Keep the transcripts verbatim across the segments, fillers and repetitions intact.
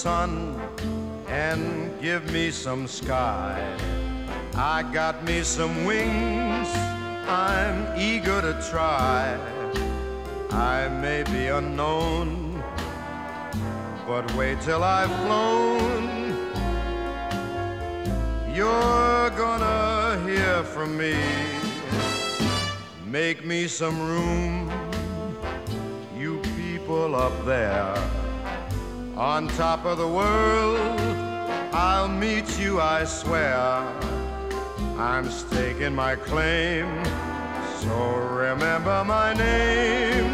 sun and give me some sky. I got me some wings, I'm eager to try. I may be unknown, but wait till I've flown. You're gonna hear from me. Make me some room, you people up there. On top of the world, I'll meet you, I swear. I'm staking my claim, so remember my name.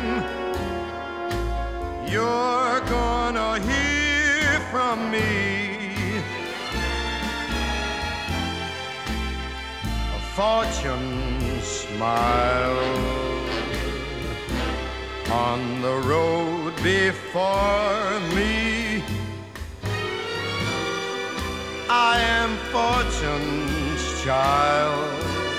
You're gonna hear from me. A fortune smile on the road before me. I am fortune's child.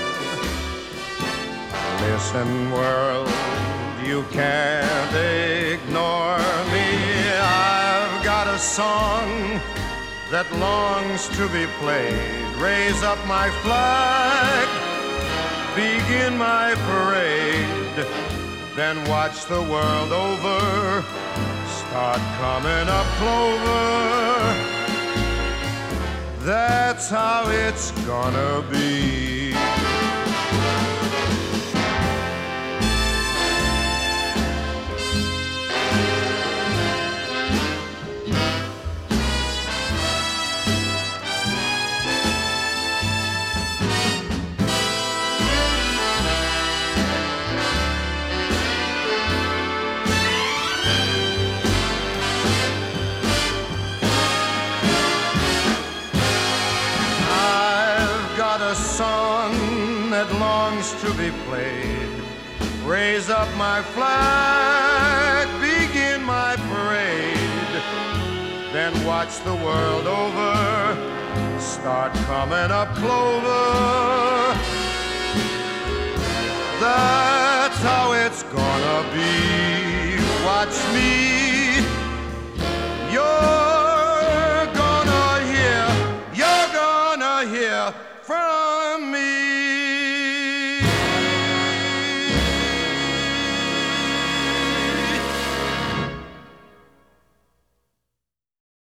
Listen, world, you can't ignore me. I've got a song that longs to be played. Raise up my flag, begin my parade, then watch the world over start coming up clover. That's how it's gonna be. A song that longs to be played. Raise up my flag, begin my parade, then watch the world over start coming up clover. That's how it's gonna be. Watch me